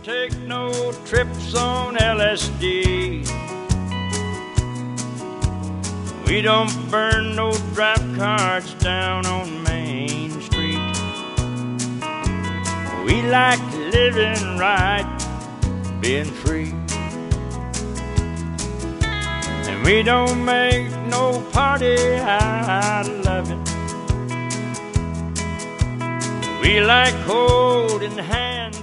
take no trips on LSD. We don't burn no drop cards down on Main Street. We like living right, being free. And we don't make no party out of it. We like holding hands